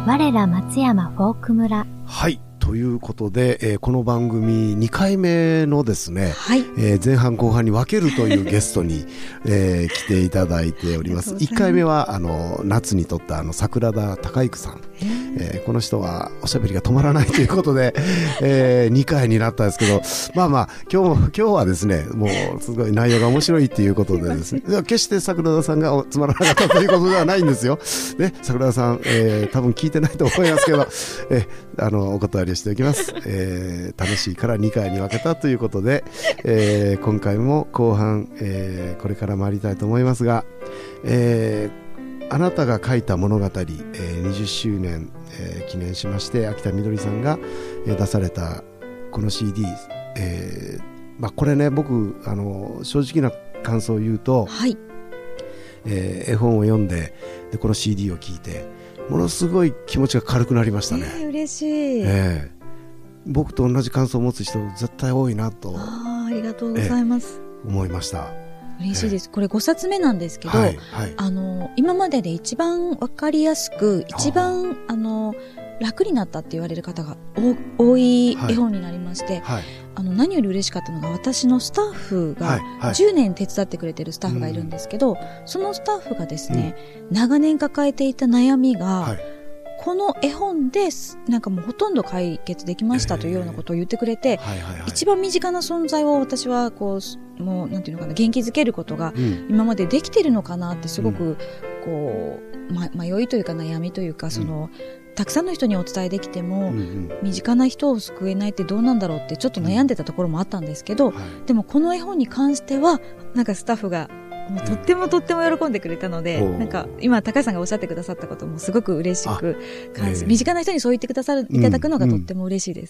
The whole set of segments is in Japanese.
我ら松山フォーク村。 はい。ということで、この番組2回目のですね、 はい。 前半後半に分けるというゲストに、来ていただいております。1回目は夏に撮った桜田孝之さん、この人はおしゃべりが止まらないということで、2回になったんですけど、まあまあ今日はですね、もうすごい内容が面白いっていうことでですね、決して桜田さんがつまらなかったということではないんですよ。ね、桜田さん、多分聞いてないと思いますけど、お断りしておきます。楽しいから2回に分けたということで、今回も後半、これから参りたいと思いますが、あなたが書いた物語、20周年、記念しまして秋田みどりさんが、出されたこの CD、これね、僕正直な感想を言うと、 はい。 絵本を読んで、この CD を聴いてものすごい気持ちが軽くなりましたね。 嬉しい。 僕と同じ感想を持つ人絶対多いなと。 ありがとうございます。 思いました。 嬉しいです。これ5冊目なんですけど、今までで一番わかりやすく、一番楽になったって言われる方が多い絵本になりまして、何より嬉しかったのが、私のスタッフが10年手伝ってくれてるスタッフがいるんですけど、そのスタッフがですね、長年抱えていた悩みが、この絵本でなんかもうほとんど解決できましたというようなことを言ってくれて、一番身近な存在を私はこう、もうなんていうのかな、元気づけることが今までできてるのかなって、すごくこう、迷いというか悩みというか、たくさんの人にお伝えできても、身近な人を救えないってどうなんだろうってちょっと悩んでたところもあったんですけど、でもこの絵本に関してはなんかスタッフがもうとっても喜んでくれたので、なんか今高橋さんがおっしゃってくださったこともすごく嬉しく感じ、身近な人にそう言っていただくのがとっても嬉しいです。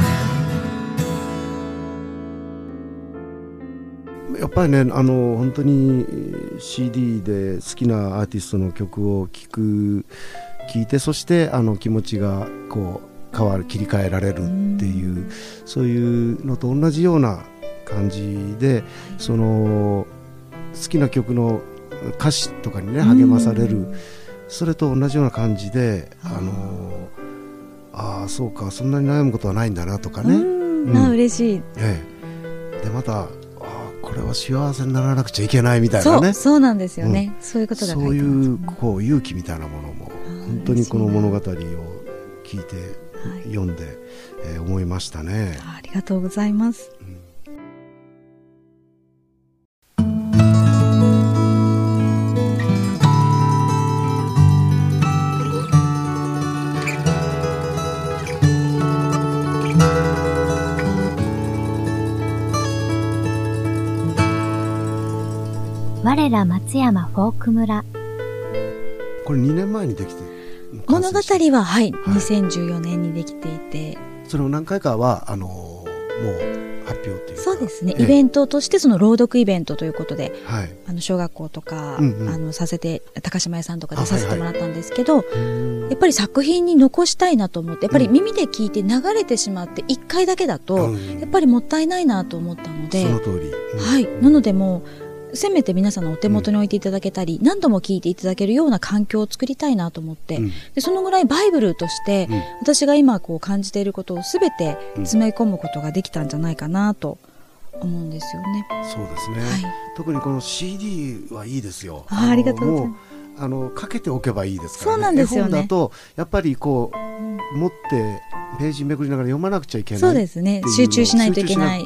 やっぱりね、本当に CD で好きなアーティストの曲を聴いて、そして気持ちがこう切り替えられるっていう、そういうのと同じような感じで、好きな曲の歌詞とかにね励まされる、それと同じような感じで、そうか、そんなに悩むことはないんだなとかね、 嬉しい。 でまたこれは幸せにならなくちゃいけないみたいなね、 そうなんですよね、そういうことが書いてます。 そういう勇気みたいなものも本当にこの物語を聞いて、読んで、思いましたね。 ありがとうございます。 我ら松山フォーク村。 これ2年前にできて、 物語は2014年にできていて、 それを何回かはもう発表というか、 そうですね、イベントとして朗読イベントということで、小学校とか、させて高島屋さんとかでさせてもらったんですけど、やっぱり作品に残したいなと思って、やっぱり耳で聞いて流れてしまって1回だけだと、やっぱりもったいないなと思ったので、 その通り、 なのでもうせめて皆さんのお手元に置いていただけたり、何度も聞いていただけるような環境を作りたいなと思って、でそのぐらいバイブルとして、私が今こう感じていることをすべて詰め込むことができたんじゃないかなと思うんですよね。 そうですね、特にこの CD はいいですよ。 ありがとうございます。 もうかけておけばいいですからね。 そうなんですよね。 絵本だとやっぱりこう、持ってページめくりながら読まなくちゃいけない。 そうですね、集中しないといけない。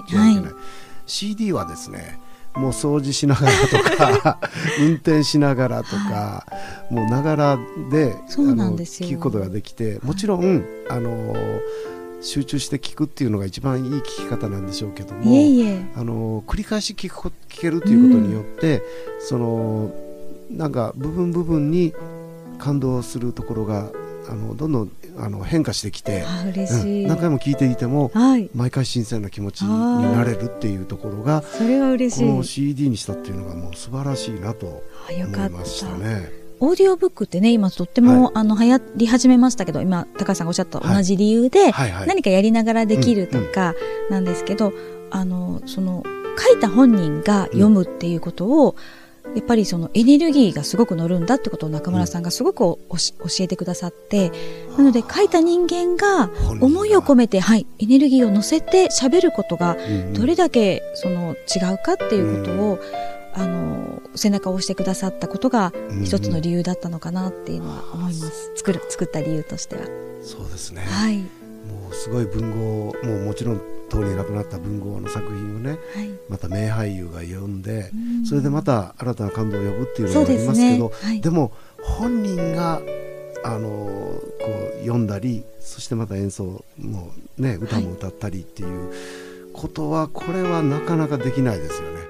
CD はですね、もう掃除しながらとか運転しながらとか、もうながらで聞くことができて、もちろん集中して聞くっていうのが一番いい聞き方なんでしょうけども、繰り返し聞けるということによって、なんか部分に感動するところがどんどん変化してきて、 嬉しい、 何回も聞いていても、毎回新鮮な気持ちになれるっていうところが、 それは嬉しい。 この CD にしたっていうのがもう素晴らしいなと思いましたね。 オーディオブックってね、今とっても、流行り始めましたけど、今高橋さんがおっしゃった同じ理由で、何かやりながらできるとかなんですけど、書いた本人が読むっていうことをやっぱりそのエネルギーがすごく乗るんだってことを中村さんがすごく教えてくださって、なので書いた人間が思いを込めて、はい、エネルギーを乗せて喋ることがどれだけその違うかっていうことを、背中を押してくださったことが一つの理由だったのかなっていうのは思います。作った理由としては。 そうですね。 はい。 もうすごい文豪、もうもちろんとうに亡くなった文豪の作品をね、はい、また名俳優が読んで、それでまた新たな感動を呼ぶっていうのがありますけど、はい、でも本人がこう読んだり、そしてまた演奏もね、歌も歌ったりっていうことは、これはなかなかできないですよね。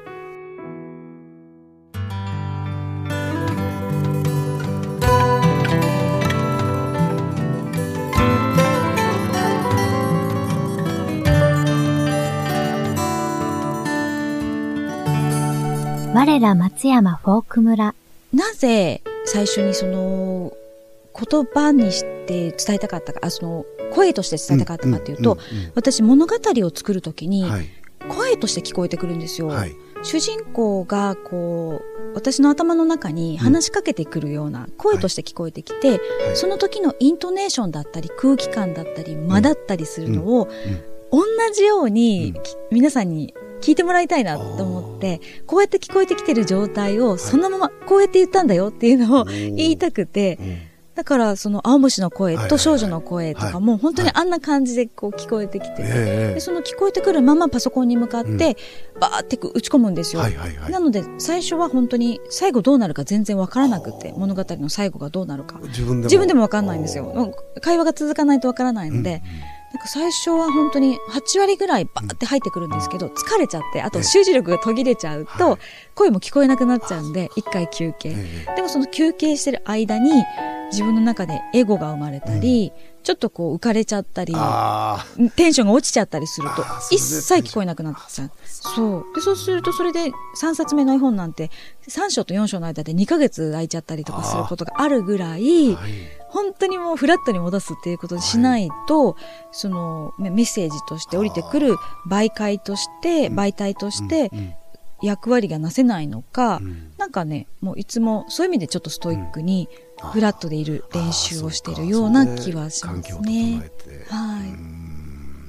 我ら松山フォーク村。 なぜ最初にその言葉にして伝えたかったか、その声として伝えたかったかっていうと、私物語を作るときに声として聞こえてくるんですよ。はい、主人公がこう私の頭の中に話しかけてくるような声として聞こえてきて、その時のイントネーションだったり空気感だったり間だったりするのを同じように皆さんに聞いてもらいたいなと思って、こうやって聞こえてきてる状態をそのままこうやって言ったんだよっていうのを言いたくて、だからその青虫の声と少女の声とかも本当にあんな感じでこう聞こえてきてて、でその聞こえてくるままパソコンに向かってバーって打ち込むんですよ。なので最初は本当に最後どうなるか全然わからなくて、物語の最後がどうなるか自分でもわかんないんですよ。会話が続かないとわからないので、なんか最初は本当に8割ぐらいバーって入ってくるんですけど、疲れちゃって、あと集中力が途切れちゃうと、声も聞こえなくなっちゃうんで、一回休憩。でもその休憩してる間に、自分の中でエゴが生まれたり、ちょっとこう浮かれちゃったり、テンションが落ちちゃったりすると、一切聞こえなくなっちゃう。そう。で、そうするとそれで3冊目の絵本なんて、3章と4章の間で2ヶ月空いちゃったりとかすることがあるぐらい、本当にもうフラットに戻すっていうことをしないと、そのメッセージとして降りてくる媒介として、媒体として役割がなせないのか、なんかね、もういつもそういう意味でちょっとストイックにフラットでいる練習をしているような気はしますね。はい。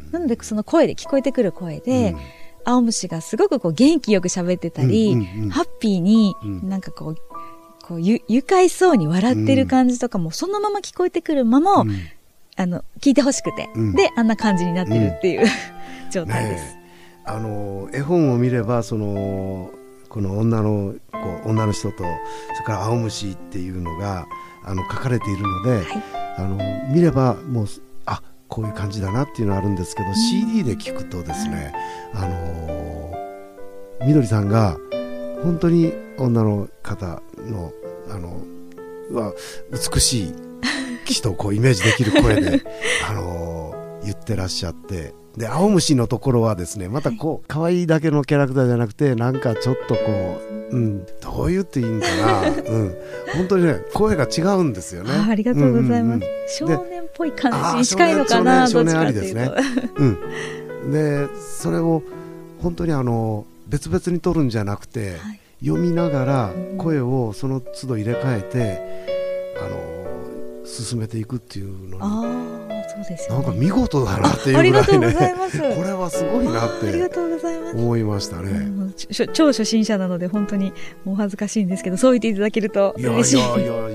なのでその声で、聞こえてくる声で、青虫がすごくこう元気よく喋ってたり、ハッピーになんかこう愉快そうに笑ってる感じとかも、そのまま聞こえてくるまま、聞いてほしくて、で、あんな感じになってるっていう、状態です。 絵本を見れば、この女の人と、それから青虫っていうのが、書かれているので、見ればもう、こういう感じだなっていうのはあるんですけど、CD で聞くとですね、みどりさんが、本当に女の方の美しい人をこうイメージできる声で言ってらっしゃって、で青虫のところはですね、またこう可愛いだけのキャラクターじゃなくて、なんかちょっとこう、どう言っていいんかな、本当にね、声が違うんですよね。 ありがとうございます。少年っぽい感じに近いのかな、 少年ありですね。でそれを本当に別々に撮るんじゃなくて、読みながら声をその都度入れ替えて、進めていくっていうのに、 そうですよね、 なんか見事だなっていうぐらいね、 ありがとうございます。 これはすごいなってありがとうございます、 思いましたね。 超初心者なので本当にもう恥ずかしいんですけど、そう言っていただけると嬉しい。 いや本当すごか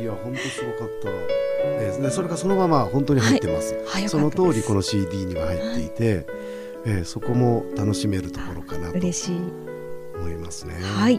ったで、それがそのまま本当に入ってます、その通りこの CD には入っていて、そこも楽しめるところかなと嬉しい思いますね。 はい。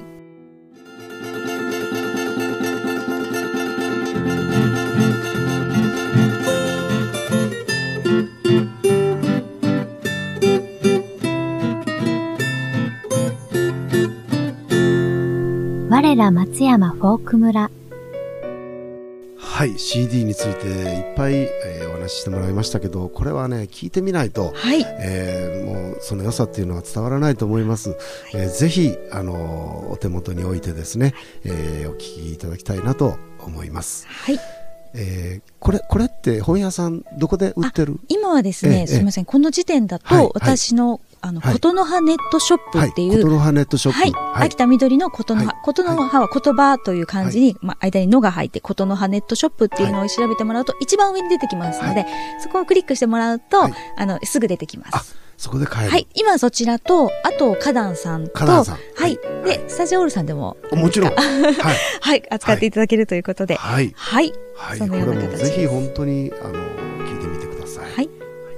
我ら松山フォーク村。 はい、CD についていっぱい、お話ししてもらいましたけど、これはね聞いてみないと、もうその良さっていうのは伝わらないと思います。ぜひお手元に置いてですね、お聞きいただきたいなと思います。 はい。 これって本屋さんどこで売ってる？ 今はですね、すみません、この時点だと、私のことの葉ネットショップっていう。 ことの葉ネットショップ。 はい。秋田緑のことの葉。ことの葉は言葉という漢字に、間にのが入って、ことの葉ネットショップっていうのを調べてもらうと、一番上に出てきますので、そこをクリックしてもらうと、すぐ出てきます。 そこで買える。 はい。今そちらと、あと、花壇さんと、はい。で、スタジオールさんでも。 もちろん。はい。 はい。扱っていただけるということで。はい。はい。 はい。そのような形で。ぜひ本当に、聞いてみてください。はい。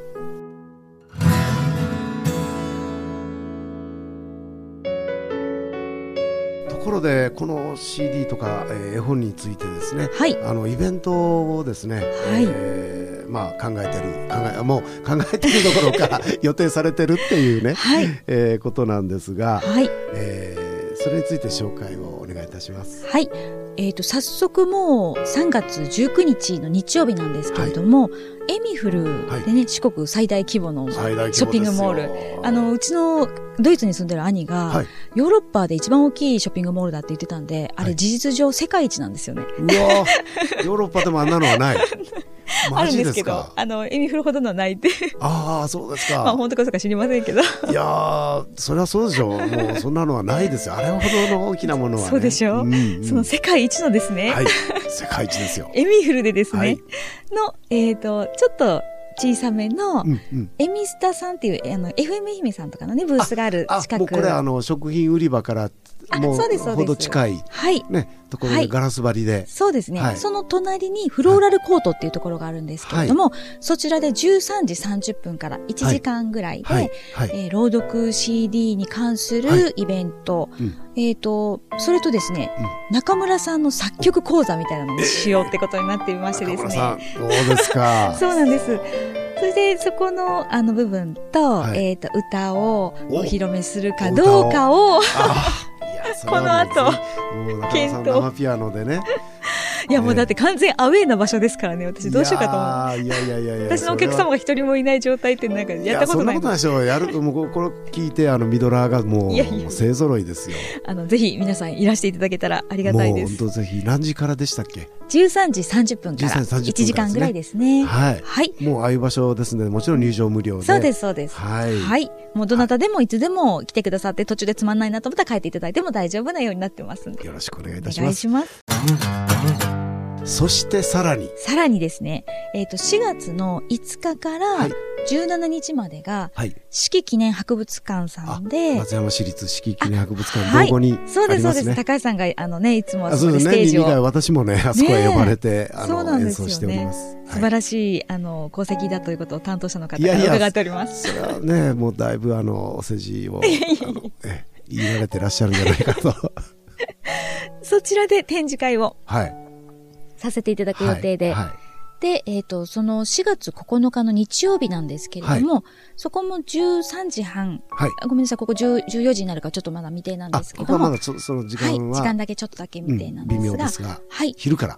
ところで、この CD とか、絵本についてですね。はい。イベントをですね。はい。考えてるどころか予定されてるっていうね、はい、ことなんですが、はい、それについて紹介をお願いいたします。 はい。早速もう3月19日の日曜日なんですけれども、はい、エミフルでね、四国最大規模のショッピングモール。うちのドイツに住んでる兄が、はい、ヨーロッパで一番大きいショッピングモールだって言ってたんで、あれ事実上世界一なんですよね。 うわヨーロッパでもあんなのはない。 あるんですけど、エミフルほどのはないって。 ああ、そうですか。 本当かそうか知りませんけど。 いやー、それはそうでしょう。もうそんなのはないですよ。あれほどの大きなものはね。 そうでしょう。その世界一のですね。 はい。世界一ですよ。 エミフルでですね。の、ちょっと、小さめの、エミスタさんっていう、FM 愛媛さんとかのね、ブースがある近く。 もうこれ食品売り場から、もうほど近い、ね、ところでガラス張りで。 そうですね。その隣にフローラルコートっていうところがあるんですけれども、そちらで13時30分から1時間ぐらいで、朗読 CD に関するイベント、それとですね、中村さんの作曲講座みたいなのにしようってことになっていましてですね。 中村さん、どうですか。 そうなんです。それで、そこの、部分と、歌をお披露目するかどうかを、この後、 検討。生ピアノでね。 いやもうだって完全アウェーな場所ですからね、私どうしようかと思う。 いや。 私のお客様が一人もいない状態ってなんかやったことない。 そんなことないでしょ。もうこれ聞いてミドラーがもう勢揃いですよ。 ぜひ皆さんいらしていただけたらありがたいです。 もう本当ぜひ。何時からでしたっけ ？13時30分から1時間ぐらいですね。 はい。もうああいう場所ですので、もちろん入場無料で。 そうですそうです。はい。もうどなたでもいつでも来てくださって、途中でつまんないなと思ったら帰っていただいても大丈夫なようになってますんで。 よろしくお願いいたします。お願いします。そしてさらにですね、4月の5日から17日までが、四季記念博物館さんで、 松山市立四季記念博物館道後にありますね。 そうですそうです。高橋さんがいつもそこでステージを、 私もねあそこへ呼ばれて演奏しております。 素晴らしい功績だということを担当者の方が伺っております。 それはねもうだいぶお世辞を言い慣れてらっしゃるんじゃないかと。 そちらで展示会をさせていただく予定で、で、その4月9日の日曜日なんですけれども、そこも13時半、ごめんなさい、ここ14時になるかちょっとまだ未定なんですけども、 ここはまだその時間は、 時間だけちょっとだけ未定なんですが、 微妙ですが、昼から、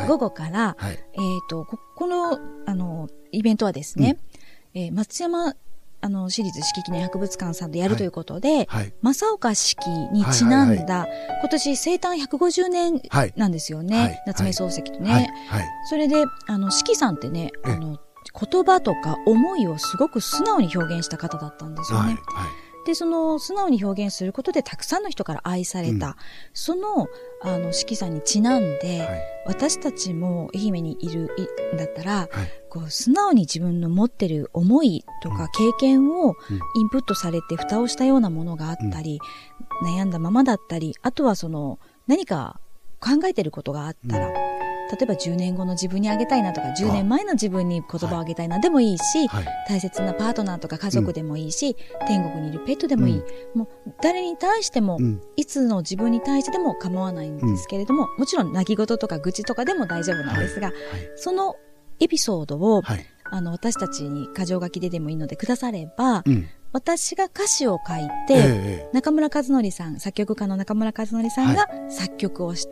午後から、この、イベントはですね、松山市立四季記念博物館さんでやるということで、正岡子規にちなんだ、今年生誕150年なんですよね。夏目漱石とね。それで、子規さんってね、言葉とか思いをすごく素直に表現した方だったんですよね。で、その素直に表現することでたくさんの人から愛された、その、子規さんにちなんで、私たちも愛媛にいるんだったら、こう素直に自分の持ってる思いとか経験をインプットされて蓋をしたようなものがあったり、悩んだままだったり、あとはその何か考えてることがあったら、例えば10年後の自分にあげたいなとか、10年前の自分に言葉をあげたいなでもいいし、大切なパートナーとか家族でもいいし、天国にいるペットでもいい。もう誰に対しても、いつの自分に対してでも構わないんですけれども、もちろん泣き言とか愚痴とかでも大丈夫なんですが、そのエピソードを、私たちに箇条書きでもいいのでくだされば、私が歌詞を書いて、中村和則さん、作曲家の中村和則さんが作曲をして、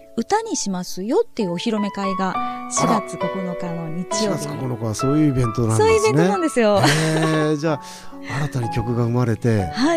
歌にしますよっていうお披露目会が4月9日の日曜日。 4月9日はそういうイベントなんですね。 そういうイベントなんですよ。 じゃあ、新たに曲が生まれて、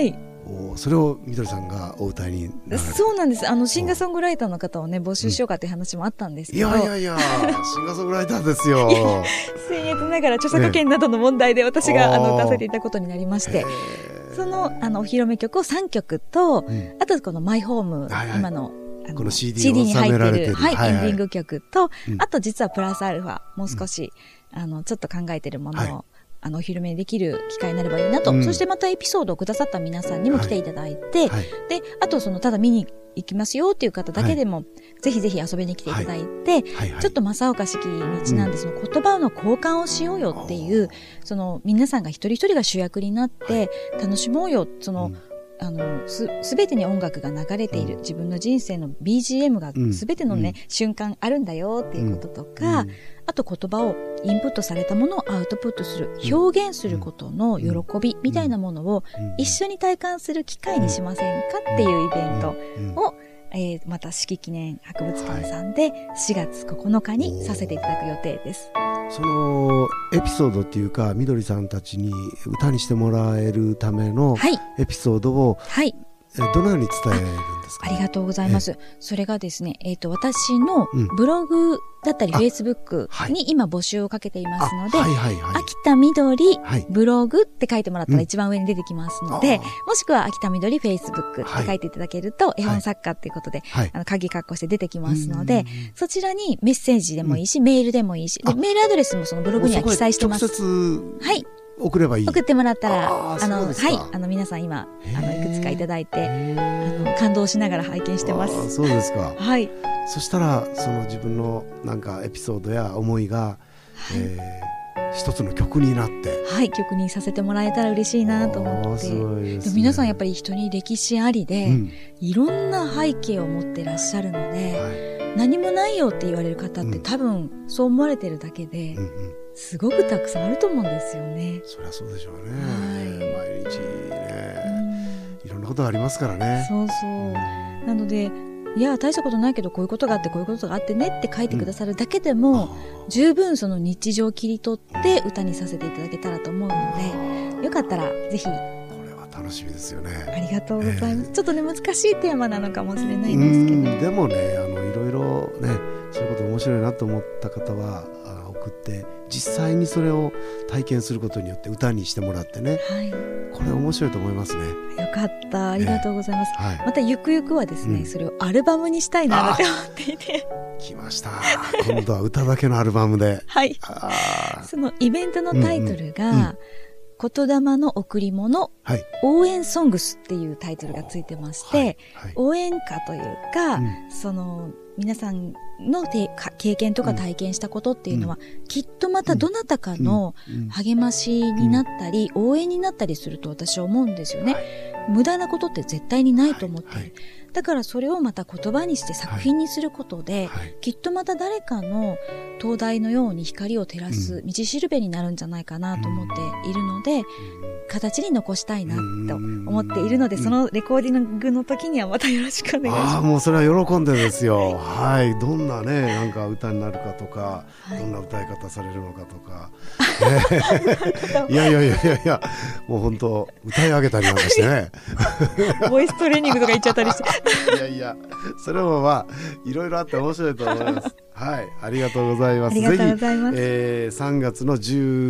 それをみどりさんがお歌いになられる。 そうなんです。シンガーソングライターの方をね、募集しようかっていう話もあったんですけど。 いや、シンガーソングライターですよ。 僭越ながら著作権などの問題で私が、歌わせていただくことになりまして、その、お披露目曲を3曲と、あとこのマイホーム、今の、 この CD に収められてる。 はい、エンディング曲と、あと実はプラスアルファ、もう少し、ちょっと考えてるものを、お披露目できる機会になればいいなと。そしてまたエピソードをくださった皆さんにも来ていただいて、で、あとただ見に行きますよっていう方だけでも、ぜひぜひ遊びに来ていただいて、ちょっと正岡子規にちなんで言葉の交換をしようよっていう、皆さんが一人一人が主役になって楽しもうよ、すべてに音楽が流れている、自分の人生の BGM がすべてのね、瞬間あるんだよっていうこととか、あと言葉をインプットされたものをアウトプットする、表現することの喜びみたいなものを一緒に体感する機会にしませんかっていうイベントを、また四季記念博物館さんで4月9日にさせていただく予定です。 そのエピソードっていうか、みどりさんたちに歌にしてもらえるためのエピソードを、どのように伝えるんですか？ ありがとうございます。それがですね、私のブログだったり、Facebook に今募集をかけていますので、秋田みどりブログって書いてもらったら一番上に出てきますので、もしくは秋田みどり Facebook って書いていただけると、絵本作家っていうことで、鍵括弧して出てきますので、そちらにメッセージでもいいし、メールでもいいし、でメールアドレスもそのブログには記載してます。 はい。送ればいい。 送ってもらったら、皆さん今、いくつかいただいて、感動しながら拝見してます。 そうですか。 はい。 そしたら、自分のなんかエピソードや思いが、一つの曲になって。 はい、曲にさせてもらえたら嬉しいなと思って。で皆さんやっぱり人に歴史ありで、いろんな背景を持ってらっしゃるので、何もないよって言われる方って多分そう思われてるだけで、すごくたくさんあると思うんですよね。 そりゃそうでしょうね。毎日ね、いろんなことがありますからね。 そうそう。なので、いや、大したことないけど、こういうことがあって、こういうことがあってねって書いてくださるだけでも、十分その日常を切り取って歌にさせていただけたらと思うので、よかったらぜひ。これは楽しみですよね。 ありがとうございます。ちょっとね、難しいテーマなのかもしれないんですけど。 でもね、いろいろね、そういうこと面白いなと思った方は、送って、実際にそれを体験することによって歌にしてもらってね、これ面白いと思いますね。 よかった、ありがとうございます。またゆくゆくはですね、それをアルバムにしたいなって思っていて。 来ました。今度は歌だけのアルバムで。 はい。そのイベントのタイトルが、言霊の贈り物、応援ソングスっていうタイトルがついてまして、応援歌というか、皆さんの経験とか体験したことっていうのは、きっとまたどなたかの励ましになったり、応援になったりすると私は思うんですよね。無駄なことって絶対にないと思っている。だからそれをまた言葉にして作品にすることで、きっとまた誰かの灯台のように光を照らす道しるべになるんじゃないかなと思っているので、形に残したいなと思っているので、そのレコーディングの時にはまたよろしくお願いします。 もうそれは喜んでですよ。はい。どんなね、なんか歌になるかとか、どんな歌い方されるのかとか。いや、もう本当歌い上げたりなんかしてね。 ボイストレーニングとか言っちゃったりして。 いや、それもいろいろあって面白いと思います。はい、ありがとうございます。 ありがとうございます。 ぜひ、3月の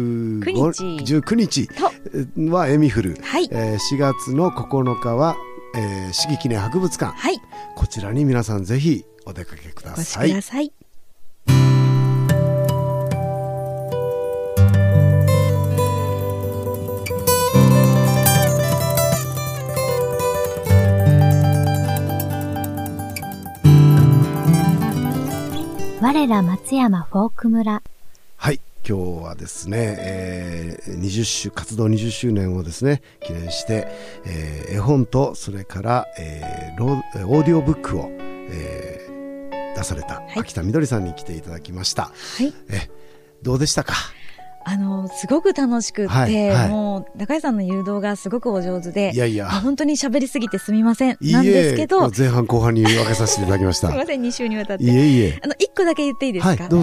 19日はエミフル。4月の9日は、四季記念博物館。こちらに皆さんぜひお出かけください。 お越しください。 我ら松山フォーク村。 はい、今日はですね、活動20周年をですね記念して、絵本とそれから、オーディオブックを、出された秋田みどりさんに来ていただきました。どうでしたか？ すごく楽しくって、もう、中井さんの誘導がすごくお上手で、本当に喋りすぎてすみません。なんですけど、 前半後半に分けさせていただきました。 すみません、2週にわたって。 1 個だけ言っていいですか？ どうぞ。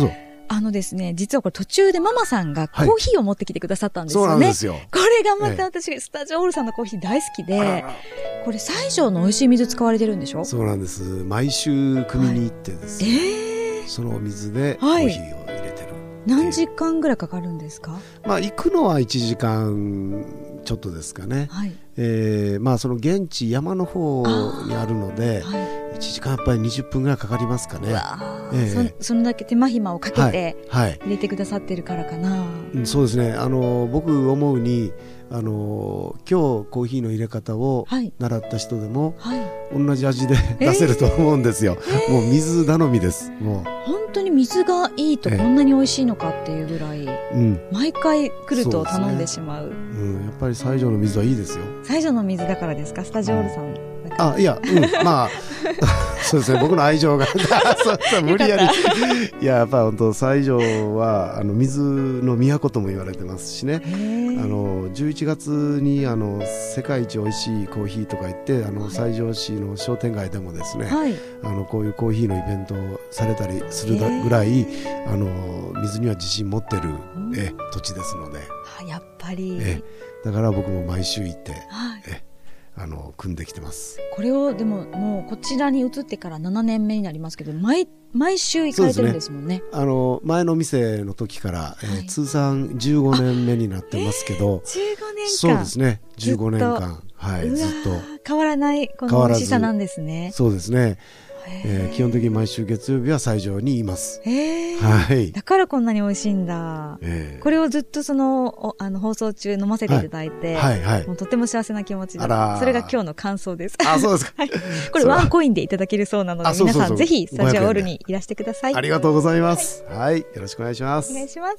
ですね、実はこれ途中でママさんがコーヒーを持ってきてくださったんですよね。 そうなんですよ。 これがまた私、スタジオオールさんのコーヒー大好きで、これ西条の美味しい水使われてるんでしょ？ そうなんです。毎週汲みに行ってですね、そのお水でコーヒーを入れてる。 何時間ぐらいかかるんですか？ まあ行くのは1時間ちょっとですかね。まあその現地山の方にあるので、1時間やっぱり20分ぐらいかかりますかね。 そのだけ手間暇をかけて入れてくださってるからかな。 そうですね。僕思うに今日コーヒーの入れ方を習った人でも同じ味で出せると思うんですよ。もう水頼みです。もう本当に水がいいとこんなに美味しいのかっていうぐらい、毎回来ると頼んでしまう。 やっぱり西条の水はいいですよ。 西条の水だからですか？スタジオオールさん。 いや、まあそうですね、僕の愛情がそう無理やりいや、やっぱ本当西条は水の都とも言われてますしね。11月に世界一美味しいコーヒーとか言って西条市の商店街でもですね、こういうコーヒーのイベントをされたりするぐらい水には自信持ってる土地ですので、 やっぱりだから僕も毎週行って組んできてます。 これをでももうこちらに移ってから7年目になりますけど、毎週行かれてるんですもんね。 前の店の時から、通算15年目になってますけど、 15年間。 そうですね、15年間、ずっと変わらないこの美味しさなんですね。 そうですね。基本的に毎週月曜日は西条にいます。 だからこんなに美味しいんだ。これをずっと放送中飲ませていただいて、もうとても幸せな気持ちで、それが今日の感想です。 そうですか。 これワンコインでいただけるそうなので、皆さんぜひスタジオオールにいらしてください。 ありがとうございます。よろしくお願いします。 お願いします。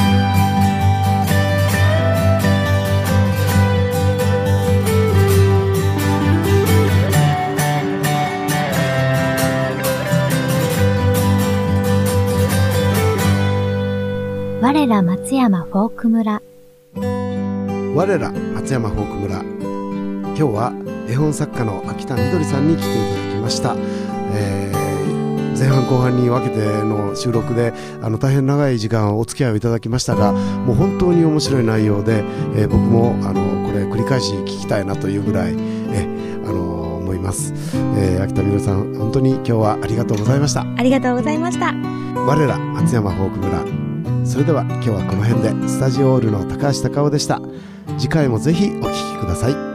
我ら松山フォーク村。 我ら松山フォーク村。今日は絵本作家の秋田みどりさんに来ていただきました。前半後半に分けての収録で大変長い時間お付き合いをいただきましたが、もう本当に面白い内容で、僕もこれ繰り返し聞きたいなというぐらい思います。秋田みどりさん、本当に今日はありがとうございました。 ありがとうございました。 我ら松山フォーク村。それでは今日はこの辺で。スタジオオールの高橋貴夫でした。次回もぜひお聞きください。